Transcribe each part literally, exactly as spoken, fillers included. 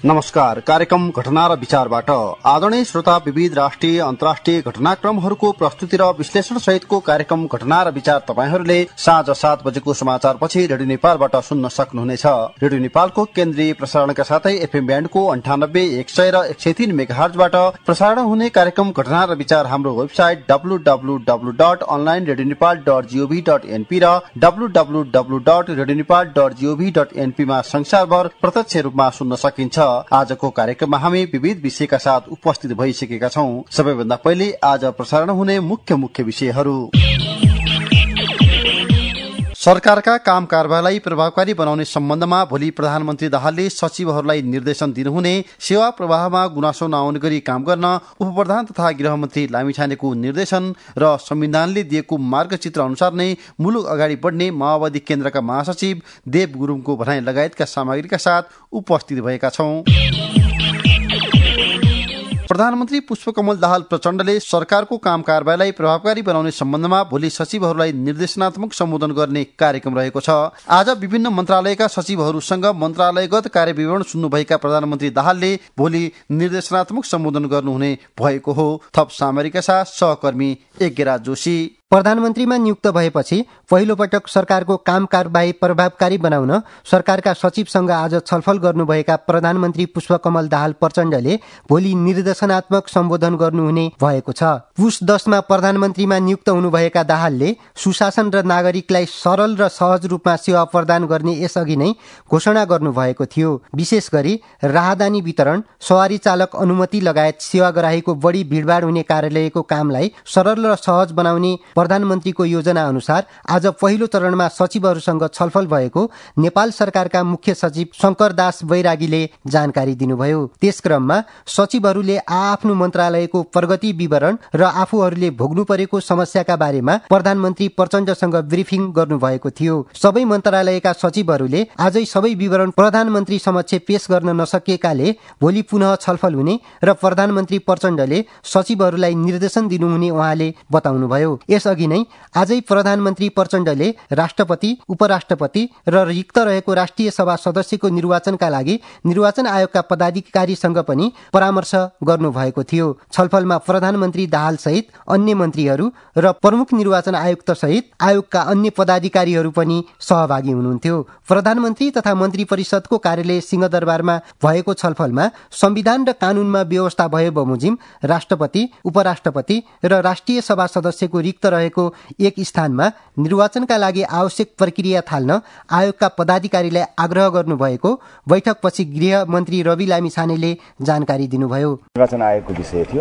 नमस्कार। कार्यक्रम घटना र विचारबाट आदरणीय श्रोता विविध राष्ट्रिय अन्तर्राष्ट्रिय घटनाक्रमहरूको प्रस्तुति र विश्लेषण सहितको कार्यक्रम घटना र विचार तपाईहरूले साँझ सात बजेको समाचार पछि रेडियो नेपालबाट सुन्न सक्नुहुनेछ। रेडियो नेपालको केन्द्रीय प्रसारणका साथै एफएम ब्यान्डको अन्ठानब्बे एक सय र एक सय तीन मेगाहर्जबाट प्रसारण हुने कार्यक्रम घटना र विचार हाम्रो website W W W dot online radio Nepal dot G O V dot N P र W W W dot radio Nepal dot G O V dot एनपीमा संसारभर प्रत्यक्ष रूपमा सुन्न सकिन्छ। आजको कार्यक्रममा हामी विविध विषयका साथ उपस्थित भइसकेका छौं। सबैभन्दा पहिले आज प्रसारण हुने मुख्य मुख्य विषयहरू। सरकारका काम कारबाहीलाई प्रभावकारी बनाउने सम्बन्धमा भोलि प्रधानमन्त्री दाहालले सचिवहरूलाई निर्देशन दिनुहुने, सेवा प्रवाहमा गुनासो नआउने गरी काम गर्न उपप्रधान तथा गृहमन्त्री लामिछानेको निर्देशन र संविधानले दिएको मार्गचित्र अनुसार नै मुलुक अगाडि बढ्ने माओवादी केन्द्रका महासचिव देव गुरुङको भनाई लगायतका सामग्रीका साथ उपस्थित भएका छौं। प्रधानमन्त्री पुष्पकमल दाहाल प्रचण्डले सरकारको काम कारबाहीलाई प्रभावकारी बनाउने सम्बन्धमा भोलि सचिवहरूलाई निर्देशनात्मक सम्बोधन गर्ने कार्यक्रम रहेको छ। आज विभिन्न मन्त्रालयका सचिवहरूसँग मन्त्रालयगत कार्यविवरण सुन्नुभएका प्रधानमन्त्री दाहालले भोलि निर्देशनात्मक सम्बोधन गर्नुहुने भएको हो। थप सामग्रीका साथ सहकर्मी यज्ञराज जोशी। प्रधानमन्त्रीमा नियुक्त भएपछि पहिलो पटक सरकारको काम कारबाही प्रभावकारी बनाउन सरकारका सचिवसँग आज छलफल गर्नुभएका प्रधानमन्त्री पुष्पकमल दाहाल प्रचण्डले भोलि निर्देशनात्मक सम्बोधन गर्नुहुने भएको छ। पुष दसमा प्रधानमन्त्रीमा नियुक्त हुनुभएका दाहालले सुशासन र नागरिकलाई सरल र सहज रूपमा सेवा प्रदान गर्ने यसअघि नै घोषणा गर्नुभएको थियो। विशेष गरी राहदानी वितरण, सवारी चालक अनुमति लगायत सेवा ग्राहीको बढी भिडभाड हुने कार्यालयको कामलाई सरल र सहज बनाउने प्रधानमन्त्रीको योजना अनुसार आज पहिलो चरणमा सचिवहरूसँग छलफल भएको नेपाल सरकारका मुख्य सचिव शंकरदास बैरागीले जानकारी दिनुभयो। त्यसक्रममा सचिवहरूले आआफ्नो मन्त्रालयको प्रगति विवरण र आफूहरूले भोग्नु परेको समस्याका बारेमा प्रधानमन्त्री प्रचण्डसँग ब्रिफिङ गर्नुभएको थियो। सबै मन्त्रालयका सचिवहरूले आजै सबै विवरण प्रधानमन्त्री समक्ष पेश गर्न नसकेकाले भोलि पुनः छलफल हुने र प्रधानमन्त्री प्रचण्डले सचिवहरूलाई निर्देशन दिनुहुने उहाँले बताउनुभयो। यसअघि नै आजै प्रधानमन्त्री प्रचण्डले राष्ट्रपति, उपराष्ट्रपति र रिक्त रहेको राष्ट्रिय सभा सदस्यको निर्वाचनका लागि निर्वाचन आयोगका पदाधिकारीसँग पनि परामर्श गर्नुभएको थियो। छलफलमा प्रधानमन्त्री दाहाल सहित अन्य मन्त्रीहरू र प्रमुख निर्वाचन आयुक्त सहित आयोगका अन्य पदाधिकारीहरू पनि सहभागी हुनुहुन्थ्यो। प्रधानमन्त्री तथा मन्त्री परिषदको कार्यालय सिंहदरबारमा भएको छलफलमा संविधान र कानूनमा व्यवस्था भए बमोजिम राष्ट्रपति, उपराष्ट्रपति र राष्ट्रिय सभा सदस्यको रिक्त रहेको एक स्थानमा निर्वाचनका लागि आवश्यक प्रक्रिया थाल्न आयोगका पदाधिकारीलाई आग्रह गर्नुभएको बैठकपछि गृह मन्त्री रवि लामिछानेले जानकारी दिनुभयो। निर्वाचन आयोगको विषय थियो,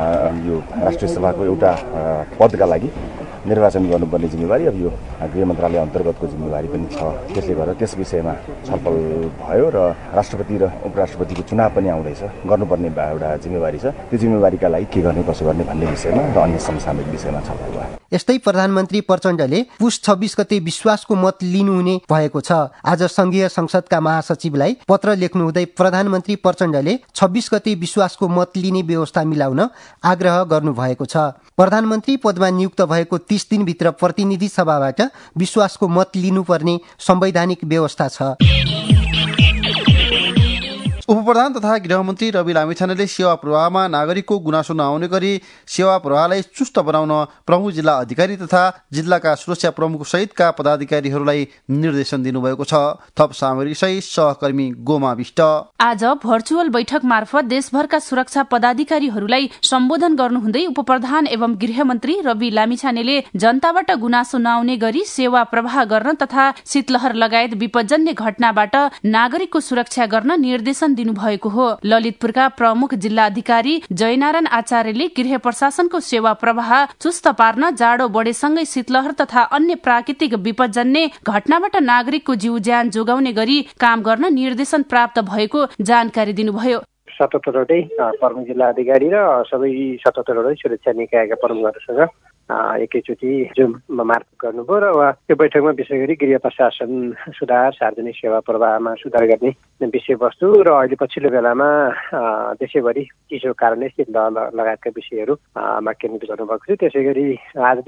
यो राष्ट्रिय सभाको एउटा पदका लागि निर्वाचन गर्नुपर्ने जिम्मेवारी अब यो गृह मन्त्रालय अन्तर्गतको जिम्मेवारी पनि छ। त्यसले गर्दा त्यस विषयमा छलफल भयो र राष्ट्रपति र उपराष्ट्रपतिको चुनाव पनि आउँदैछ, गर्नुपर्ने एउटा जिम्मेवारी छ। त्यो जिम्मेवारीका लागि के गर्ने कसो गर्ने भन्ने विषयमा र अन्य समसामयिक विषयमा छलफल भयो। यस्तै प्रधानमन्त्री प्रचण्डले पुष छब्बीस गते विश्वासको मत लिनुहुने भएको छ। आज संघीय संसदका महासचिवलाई पत्र लेख्नुहुँदै प्रधानमन्त्री प्रचण्डले छब्बीस गते विश्वासको मत लिने व्यवस्था मिलाउन आग्रह गर्नुभएको छ। प्रधानमन्त्री पदमा नियुक्त भएको तीस दिनभित्र प्रतिनिधि सभाबाट विश्वासको मत लिनुपर्ने संवैधानिक व्यवस्था छ। उपप्रधान तथा गृहमन्त्री रवि लामिछानेले सेवा प्रवाहमा नागरिकको गुनासो नआउने गरी सेवा प्रवाहलाई चुस्त बनाउन प्रमुख जिल्ला अधिकारी तथा जिल्लाका सुरक्षा प्रमुख सहितका पदाधिकारीहरूलाई निर्देशन दिनुभएको छ। थप सामग्री सहित सहकर्मी गोमा विष्ट। आज भर्चुअल बैठक मार्फत देशभरका सुरक्षा पदाधिकारीहरूलाई सम्बोधन गर्नुहुँदै उपप्रधान एवं गृहमन्त्री रवि लामिछानेले जनताबाट गुनासो नआउने गरी सेवा प्रवाह गर्न तथा शीतलहर लगायत विपदजन्य घटनाबाट नागरिकको सुरक्षा गर्न निर्देशन दिनुभएको हो। ललितपुरका प्रमुख जिल्ला अधिकारी जयनारायण आचार्यले गृह प्रशासनको सेवा प्रवाह चुस्त पार्न जाडो बढेसँगै शीतलहर तथा अन्य प्राकृतिक विपदजन्य घटनाबाट नागरिकको जीव ज्यान जोगाउने गरी काम गर्न निर्देशन प्राप्त भएको जानकारी दिनुभयो। सतहत्तरवटै प्रमुख जिल्ला अधिकारी र सबै सतहत्तरवटै सुरक्षा निकायका प्रमुखहरूसँग एकैचोटि जुम मार्फत गर्नुभयो र त्यो बैठकमा विशेष गरी गृह प्रशासन सुधार, सार्वजनिक सेवा प्रवाहमा सुधार गर्ने विषयवस्तु र अहिले पछिल्लो बेलामा देशैभरि चिसो कारणले शीतलहर लगायतका विषयहरूमा केन्द्रित गर्नुभएको छ। त्यसै गरी आज दिउँसो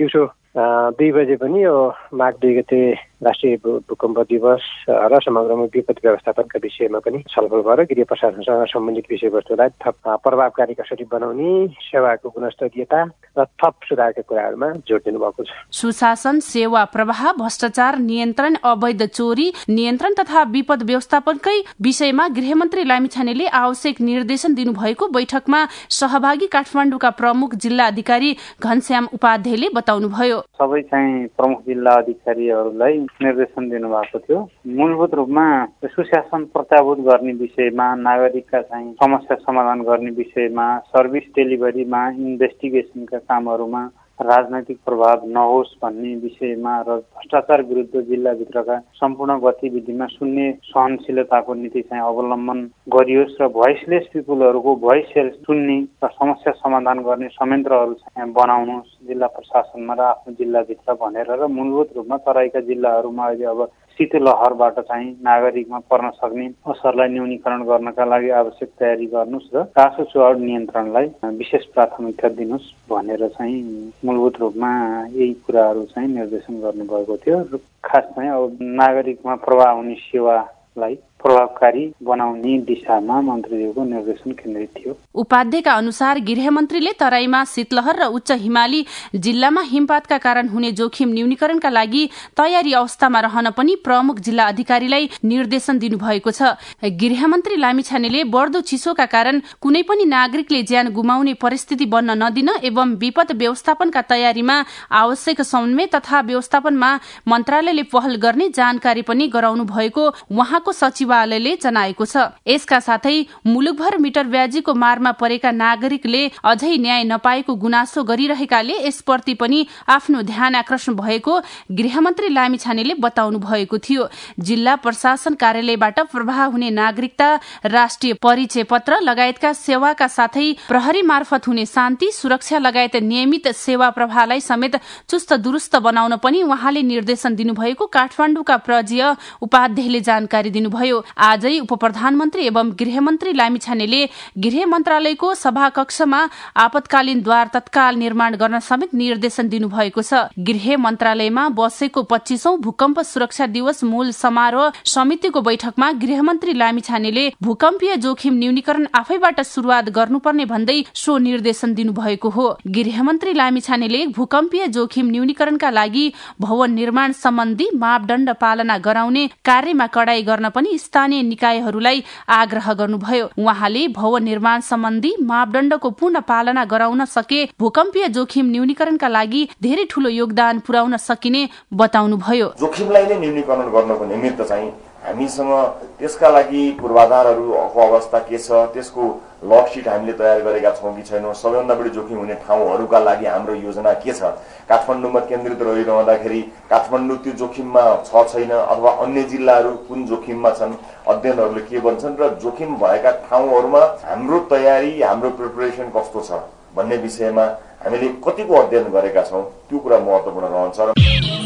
दुई बजे पनि यो माघ दुई गते राष्ट्रिय भूकम्प दिवस र समग्रमा विपद व्यवस्थापनका विषयमा पनि छलफल गरेर गृह प्रशासनसँग सम्बन्धित विषयवस्तुलाई थप प्रभावकारी कसरी बनाउने, सेवाको गुणस्तरीयता र थप सुधारका कुराहरूमा जोड दिनुभएको छ। सुशासन, सेवा प्रवाह, भ्रष्टाचार नियन्त्रण, अवैध चोरी नियन्त्रण तथा विपद व्यवस्थापनकै विषयमा गृहमन्त्री लामिछानेले आवश्यक निर्देशन दिनुभएको बैठकमा सहभागी काठमाडौँका प्रमुख जिल्ला अधिकारी घनश्याम उपाध्यायले बताउनुभयो। सबै चाहिँ प्रमुख जिल्ला अधिकारीहरूलाई निर्देशन दिनुभएको थियो। मूलभूत रूपमा सुशासन प्रत्याभूत गर्ने विषयमा, नागरिकका चाहिँ समस्या समाधान गर्ने विषयमा, सर्भिस डेलिभरीमा, इन्भेस्टिगेसनका कामहरूमा राजनैतिक प्रभाव नहोस् भन्ने विषयमा र भ्रष्टाचार विरुद्ध जिल्लाभित्रका सम्पूर्ण गतिविधिमा शून्य सहनशीलताको नीति चाहिँ अवलम्बन गरियोस् र भोइसलेस पिपुलहरूको भोइस सुन्ने र समस्या समाधान गर्ने संयन्त्रहरू चाहिँ बनाउनुहोस् जिल्ला प्रशासनमा र आफ्नो जिल्लाभित्र भनेर र मूलभूत रूपमा तराईका जिल्लाहरूमा अहिले अब शीतलहरबाट चाहिँ नागरिकमा पर्न सक्ने असरलाई न्यूनीकरण गर्नका लागि आवश्यक तयारी गर्नुहोस् र कासो चुहाड नियन्त्रणलाई विशेष प्राथमिकता दिनुहोस् भनेर चाहिँ मूलभूत रूपमा यही कुराहरू चाहिँ निर्देशन गर्नुभएको थियो र खास चाहिँ अब नागरिकमा प्रभाव हुने सेवालाई प्रभावकारी बनाउने दिशामा मन्त्रीज्यूको निर्देशन केन्द्रित थियो। उपाध्ययका अनुसार गृहमन्त्रीले तराईमा शीतलहर र उच्च हिमाली जिल्लामा हिमपातका कारण हुने जोखिम न्यूनीकरणका लागि तयारी अवस्थामा रहन पनि प्रमुख जिल्ला अधिकारीलाई निर्देशन दिनुभएको छ। गृहमन्त्री लामिछानेले बढ्दो चिसोका कारण कुनै पनि नागरिकले ज्यान गुमाउने परिस्थिति बन्न नदिन एवं विपद व्यवस्थापनका तयारीमा आवश्यक समन्वय तथा व्यवस्थापनमा मन्त्रालयले पहल गर्ने जानकारी पनि गराउनु भएको उहाँको सचिवालयले जनाएको छ। यसका साथै मुलुकभर मिटर ब्याजीको मारमा परेका नागरिकले अझै न्याय नपाएको गुनासो गरिरहेकाले यसप्रति पनि आफ्नो ध्यान आकर्षण भएको गृहमन्त्री लामिछानेले बताउनु भएको थियो। जिल्ला प्रशासन कार्यालयबाट प्रवाह हुने नागरिकता, राष्ट्रिय परिचय पत्र लगायतका सेवाका साथै प्रहरी मार्फत हुने शान्ति सुरक्षा लगायत नियमित सेवा प्रवाहलाई समेत चुस्त दुरुस्त बनाउन पनि उहाँले निर्देशन दिनुभएको काठमाडौँका प्रजीय उपाध्यायले जानकारी दिनुभयो। आजै उप प्रधानमन्त्री एवं गृहमन्त्री लामिछानेले गृह मन्त्रालयको सभाकक्षमा आपतकालीन द्वार तत्काल निर्माण गर्न समेत निर्देशन दिनुभएको छ। गृह मन्त्रालयमा बसेको पच्चीसौं भूकम्प सुरक्षा दिवस मूल समारोह समितिको बैठकमा गृहमन्त्री लामिछानेले भूकम्पीय जोखिम न्यूनीकरण आफैबाट शुरूआत गर्नुपर्ने भन्दै सो निर्देशन दिनुभएको हो। गृहमन्त्री लामिछानेले भूकम्पीय जोखिम न्यूनीकरणका लागि भवन निर्माण सम्बन्धी मापदण्ड पालना गराउने कार्यमा कडाई गर्न पनि स्थानीय निकायहरूलाई आग्रह गर्नुभयो। उहाँले भवन निर्माण सम्बन्धी मापदण्डको पूर्ण पालना गराउन सके भूकम्पीय जोखिम न्यूनीकरणका लागि धेरै ठूलो योगदान पुर्याउन सकिने बताउनुभयो। जोखिमलाई नै न्यूनीकरण गर्नको निमित्त चाहिँ हामीसँग त्यसका लागि पूर्वाधारहरूको अवस्था के छ, त्यसको लकसिट हामीले तयार गरेका छौँ कि छैनौँ, सबैभन्दा बढी जोखिम हुने ठाउँहरूका लागि हाम्रो योजना के छ, काठमाडौँमा केन्द्रित रहिरहँदाखेरि काठमाडौँ त्यो जोखिममा छ छैन अथवा अन्य जिल्लाहरू कुन जोखिममा छन्, अध्ययनहरूले के भन्छन् र जोखिम भएका ठाउँहरूमा हाम्रो तयारी, हाम्रो प्रिपरेसन कस्तो छ भन्ने विषयमा हामीले कतिको अध्ययन गरेका छौँ त्यो कुरा महत्त्वपूर्ण रहन्छ।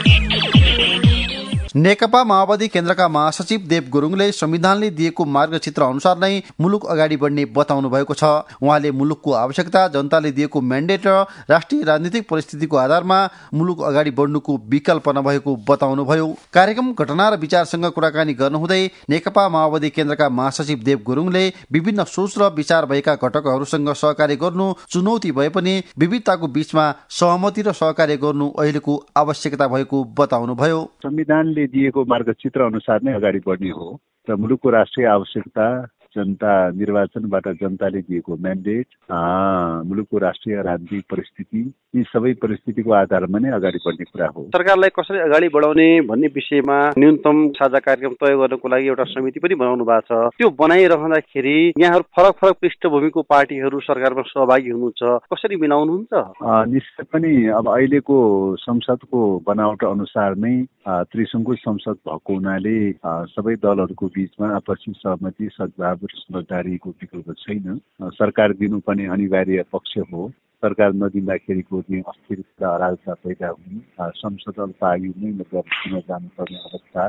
नेकपा माओवादी केन्द्रका महासचिव देव गुरुङले संविधानले दिएको मार्गचित्र अनुसार नै मुलुक अगाडि बढ्ने बताउनु भएको छ। उहाँले मुलुकको आवश्यकता, जनताले दिएको म्यान्डेट र राष्ट्रिय राजनीतिक परिस्थितिको आधारमा मुलुक अगाडि बढ्नुको विकल्प नभएको बताउनुभयो। कार्यक्रम घटना र विचारसँग कुराकानी गर्नुहुँदै नेकपा माओवादी केन्द्रका महासचिव देव गुरुङले विभिन्न सोच र विचार भएका घटकहरूसँग सहकार्य गर्नु चुनौती भए पनि विविधताको बीचमा सहमति र सहकार्य गर्नु अहिलेको आवश्यकता भएको बताउनुभयो। संविधानले दिएको मार्गचित्र अनुसार नै अगाडि बढ्ने हो र मुलुकको राष्ट्रिय आवश्यकता, जनता निर्वाचनबाट जनताले दिएको म्यान्डेट, मुलुकको राष्ट्रिय राजनीतिक परिस्थिति, यी सबै परिस्थितिको आधारमा नै अगाडि बढ्ने कुरा हो। सरकारलाई कसरी अगाडि बढाउने भन्ने विषयमा न्यूनतम साझा कार्यक्रम तय गर्नको लागि एउटा समिति पनि बनाउनु भएको छ। त्यो बनाइरहँदाखेरि यहाँहरू फरक फरक पृष्ठभूमिको पार्टीहरू सरकारमा सहभागी हुनुहुन्छ, कसरी मिलाउनुहुन्छ? निश्चय पनि अब अहिलेको संसदको बनावट अनुसार नै त्रिसङ्घको संसद भएको हुनाले सबै दलहरूको बीचमा आपसी सहमति, सद्भाव र समझदारीको विकल्प छैन। सरकार दिनुपर्ने अनिवार्य पक्ष हो। सरकार नदिँदाखेरिको अस्थिरता, अराजकता पैदा हुने, संसद अल्पायुमै मतलब किन जानुपर्ने अवस्था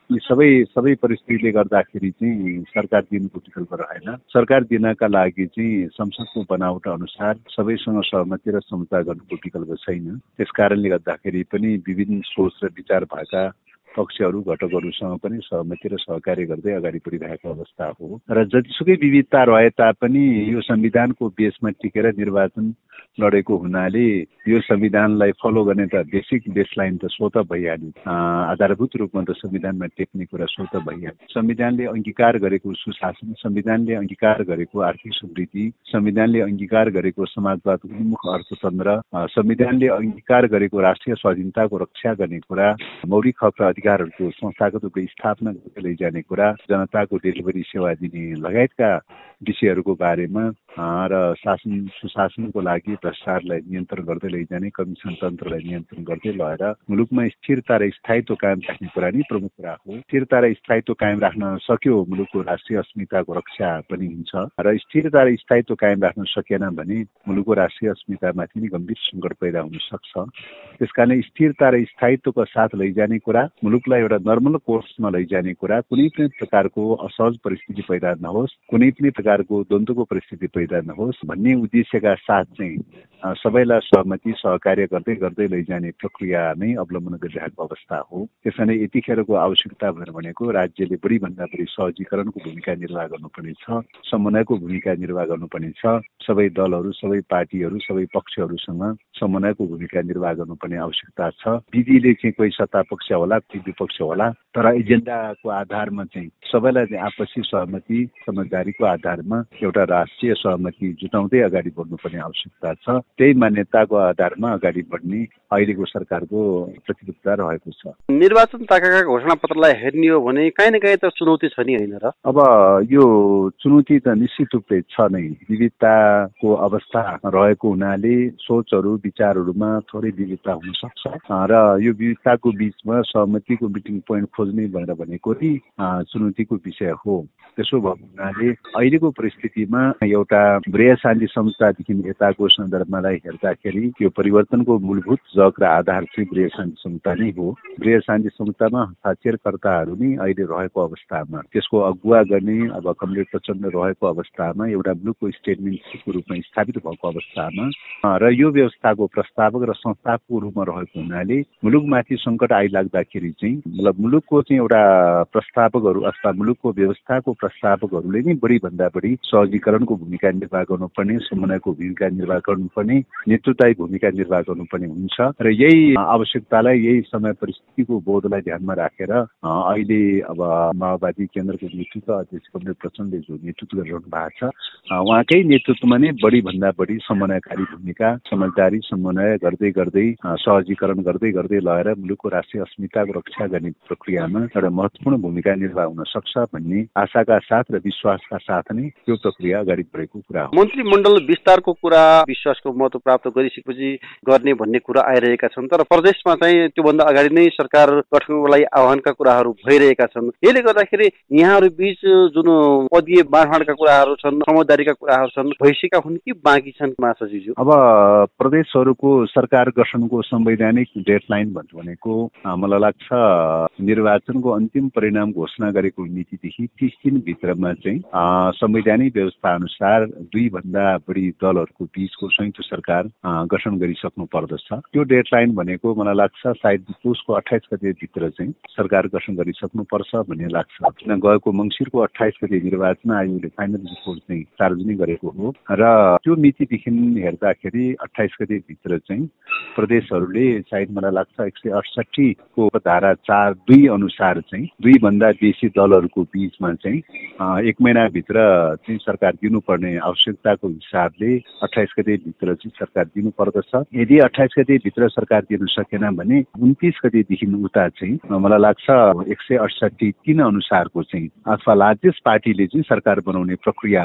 यी सबै सबै परिस्थितिले गर्दाखेरि चाहिँ सरकार दिनुको विकल्प रहेन। सरकार दिनका लागि चाहिँ संसदको बनावट अनुसार सबैसँग सहमति र समझौता गर्नुको विकल्प छैन। त्यस कारणले गर्दाखेरि पनि विभिन्न सोच र विचार भएका पक्षहरू घटकहरूसँग पनि सहमति र सहकार्य गर्दै अगाडि बढिरहेको अवस्था हो र जतिसुकै विविधता रहे तापनि यो संविधानको बेसमा टिकेर निर्वाचन लडेको हुनाले यो संविधानलाई फलो गर्ने त बेसिक बेसलाइन त स्वत भइहाल्यो। आधारभूत रूपमा त संविधानमा टेक्ने कुरा स्वत भइहाल्यो। संविधानले अंगीकार गरेको सुशासन, संविधानले अंगीकार गरेको आर्थिक समृद्धि, संविधानले अंगीकार गरेको समाजवाद उन्मुख अर्थतन्त्र, संविधानले अंगीकार गरेको राष्ट्रिय स्वाधीनताको रक्षा गर्ने कुरा, मौलिक हक र अधिकारहरूको संस्थागत रूपले स्थापना गर्दै लैजाने कुरा, जनताको डेलिभरी सेवा दिने लगायतका विषयहरूको बारेमा र शासन सुशासनको लागि भ्रष्टाचारलाई नियन्त्रण गर्दै लैजाने, कमिसन तन्त्रलाई नियन्त्रण गर्दै लगेर मुलुकमा स्थिरता र स्थायित्व कायम राख्ने कुरा नै प्रमुख कुरा हो। स्थिरता र स्थायित्व कायम राख्न सक्यो मुलुकको राष्ट्रिय अस्मिताको रक्षा पनि हुन्छ र स्थिरता र स्थायित्व कायम राख्न सकेन भने मुलुकको राष्ट्रिय अस्मितामाथि नै गम्भीर सङ्कट पैदा हुन सक्छ। त्यसकारण स्थिरता र स्थायित्वको साथ लैजाने कुरा, मुलुकलाई एउटा नर्मल कोर्समा लैजाने कुरा, कुनै पनि प्रकारको असहज परिस्थिति पैदा नहोस्, कुनै पनि प्रकारको द्वन्द्वको परिस्थिति पैदा नहोस् भन्ने उद्देश्यका साथ चाहिँ सबैलाई सहमति सहकार्य गर्दै गर्दै लैजाने प्रक्रिया नै अवलम्बन गरिरहेको अवस्था हो। त्यसैले यतिखेरको आवश्यकता भएर भनेको राज्यले बढी भन्दा बढी सहजीकरणको भूमिका निर्वाह गर्नुपर्ने छ, समन्वयको भूमिका निर्वाह गर्नुपर्ने छ। सबै दलहरू, सबै पार्टीहरू, सबै पक्षहरूसँग समन्वयको भूमिका निर्वाह गर्नुपर्ने आवश्यकता छ। विधिले चाहिँ कोही सत्ता पक्ष होला, कोही विपक्ष होला, तर एजेन्डाको आधारमा चाहिँ सबैलाई आपसी सहमति समझदारीको आधारमा एउटा राष्ट्रिय सहमति जुटाउँदै अगाडि बढ्नुपर्ने आवश्यकता छ। त्यही मान्यताको आधारमा अगाडि बढ्ने अहिलेको सरकारको प्रतिबद्धता रहेको छ। निर्वाचन ताकाका घोषणा पत्रलाई हेर्ने हो भने काहीँ न काहीँ त चुनौती छ नि, होइन र? अब यो चुनौती त निश्चित रूपले छ नै। विविधताको अवस्था रहेको हुनाले सोचहरू विचारहरूमा थोरै विविधता हुन सक्छ र यो विविधताको बिचमा सहमतिको मिटिङ पोइन्ट खोज्ने भनेर भनेको नि चुनौतीको विषय हो। त्यसो भएको हुनाले अहिलेको परिस्थितिमा एउटा गृह शान्ति समझौतादेखि यताको सन्दर्भलाई हेर्दाखेरि यो परिवर्तनको मूलभूत जग र आधार चाहिँ गृह शान्ति समझौता नै हो। गृह शान्ति समझौतामा हस्ताक्षरकर्ताहरू नै अहिले रहेको अवस्थामा, त्यसको अगुवा गर्ने अब कमरेड प्रचण्ड रहेको अवस्थामा, एउटा मुलुकको स्टेटमेन्टको रूपमा स्थापित भएको अवस्थामा र यो व्यवस्थाको प्रस्तावक र संस्थापकको रूपमा रहेको हुनाले मुलुकमाथि सङ्कट आइलाग्दाखेरि चाहिँ मतलब मुलुकको चाहिँ एउटा प्रस्तावकहरू अथवा मुलुकको व्यवस्थाको प्रस्तावकहरूले नै बढी भन्दा बढी सहजीकरणको भूमिका निर्वाह गर्नुपर्ने, समन्वयको भूमिका निर्वाह गर्नुपर्ने, नेतृत्वदायी भूमिका निर्वाह गर्नुपर्ने हुन्छ र यही आवश्यकतालाई, यही समय परिस्थितिको बोधलाई ध्यानमा राखेर अहिले अब माओवादी केन्द्रको नेतृत्व अध्यक्ष कमरेड प्रचण्डले जो नेतृत्व गरिरहनु भएको छ, उहाँकै नेतृत्वमा नै बढी भन्दा बढी समन्वयकारी भूमिका, समझदारी समन्वय गर्दै गर्दै सहजीकरण गर्दै गर्दै लगेर मुलुकको राष्ट्रिय अस्मिताको रक्षा गर्ने प्रक्रियामा एउटा महत्त्वपूर्ण भूमिका निर्वाह हुन सक्छ भन्ने आशाका साथ र विश्वासका साथ नै यो प्रक्रिया अगाडि बढेको कुरा हो। मन्त्रीमण्डल विस्तारको कुरा विश्वासको महत्त्व प्राप्त गरिसकेपछि गर्ने भन्ने कुरा आइरहेका छन्, तर प्रदेशमा चाहिँ त्योभन्दा अगाडि नै सरकार गठनको लागि आह्वानका कुराहरू भइरहेका छन्। यसले गर्दाखेरि यहाँहरू बीच जुन पदीय बाँडफाँडका कुराहरू छन्, समझदारीका कुराहरू छन्, भइसकेका हुन् कि बाँकी छन् महासचिवज्यू? अब प्रदेशहरूको सरकार गठनको संवैधानिक डेडलाइन भनेको मलाई लाग्छ निर्वाचनको अन्तिम परिणाम घोषणा गरेको मितिदेखि तीस दिनभित्रमा चाहिँ संवैधानिक व्यवस्था अनुसार दुई भन्दा बढी दलहरूको बीचको संयुक्त सरकार गठन गरिसक्नु पर्दछ। त्यो डेडलाइन भनेको मलाई लाग्छ सायद पुसको अठाइस गते भित्र चाहिँ सरकार गठन गरिसक्नु पर्छ भन्ने लाग्छ। किन गएको मङ्सिरको अठाइस गते निर्वाचन आयोगले फाइनल रिपोर्ट चाहिँ सार्वजनिक गरेको हो र त्यो मितिदेखि हेर्दाखेरि अठाइस गते भित्र चाहिँ प्रदेशहरूले सायद मलाई लाग्छ एक सय अडसठीको धारा चार दुई अनुसार चाहिँ दुई भन्दा बेसी दलहरूको बीचमा चाहिँ एक महिनाभित्र चाहिँ सरकार दिनुपर्ने आवश्यकताको हिसाबले अठाइस गते भित्र चाहिँ सरकार दिनु पर्दछ। यदि अठाइस गते भित्र सरकार दिन सकेन भने उन्तिस गतेदेखि उता चाहिँ मलाई लाग्छ एक सय अडसठी तीन अनुसारको चाहिँ अथवा लार्जेस्ट पार्टीले चाहिँ सरकार बनाउने प्रक्रियामा चाहिँ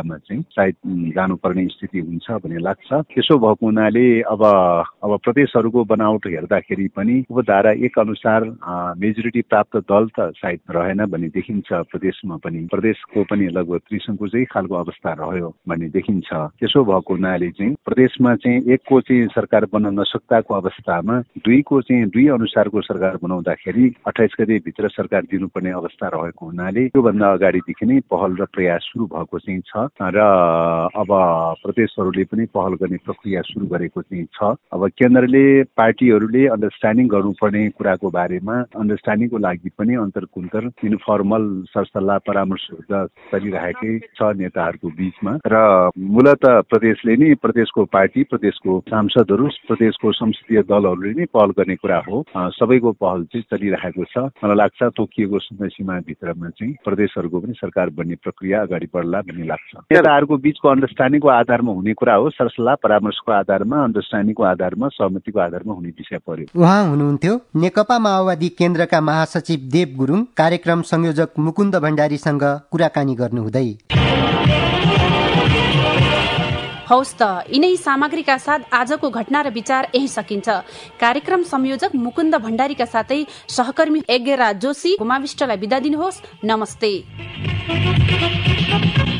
सायद जानुपर्ने स्थिति हुन्छ भन्ने लाग्छ। त्यसो भएको हुनाले अब अब प्रदेशहरूको बनावट हेर्दाखेरि पनि उपधारा एक अनुसार मेजोरिटी प्राप्त दल त सायद रहेन भन्ने देखिन्छ। प्रदेशमा पनि प्रदेशको पनि लगभग त्रिसङ्कुचै खालको अवस्था रह्यो भन्ने देखिन्छ। त्यसो भएको हुनाले चाहिँ प्रदेशमा चाहिँ एकको चाहिँ सरकार बन्न नसक्दाको अवस्थामा दुईको चाहिँ दुई अनुसारको सरकार बनाउँदाखेरि अठाइस गते भित्र सरकार दिनुपर्ने अवस्था रहेको हुनाले त्योभन्दा अगाडिदेखि नै पहल र प्रयास सुरु भएको चाहिँ छ र अब प्रदेशहरूले पनि पहल गर्ने प्रक्रिया सुरु गरेको चाहिँ छ। अब केन्द्रले पार्टीहरूले अन्डरस्ट्यान्डिङ गर्नुपर्ने कुराको बारेमा अन्डरस्ट्यान्डिङको लागि पनि अन्तर्कुन्तर इन्फर्मल सरसल्लाह परामर्श चलिरहेकै छ नेताहरूको बीचमा र मूलत प्रदेशले नै प्रदेशको पार्टी प्रदेशको सांसदहरू प्रदेशको संसदीय दलहरूले नै पहल गर्ने कुरा हो। सबैको पहल चाहिँ चलिरहेको छ। मलाई लाग्छ तोकिएको समय सीमा भित्रमा चाहिँ प्रदेशहरूको पनि सरकार बन्ने प्रक्रिया अगाडि बढ्ला भन्ने लाग्छ। नेताहरूको बीचको अन्डरस्ट्यान्डिङको आधारमा हुने कुरा हो। सरसल्लाह परामर्शको आधारमा अन्डरस्ट्यान्डिङको आधारमा सहमतिको आधारमा हुने विषय पर्यो। उहाँ हुनुहुन्थ्यो नेकपा माओवादी केन्द्रका महासचिव देव गुरुङ। कार्यक्रम संयोजक मुकुन्द भण्डारीसँग कुराकानी गर्नुहुँदै हौस् त यिनै सामग्रीका साथ आजको घटना र विचार यही सकिन्छ। कार्यक्रम संयोजक मुकुन्द भण्डारीका साथै सहकर्मी यज्ञराज जोशी गुमाविष्टलाई बिदा दिनुहोस्। नमस्ते।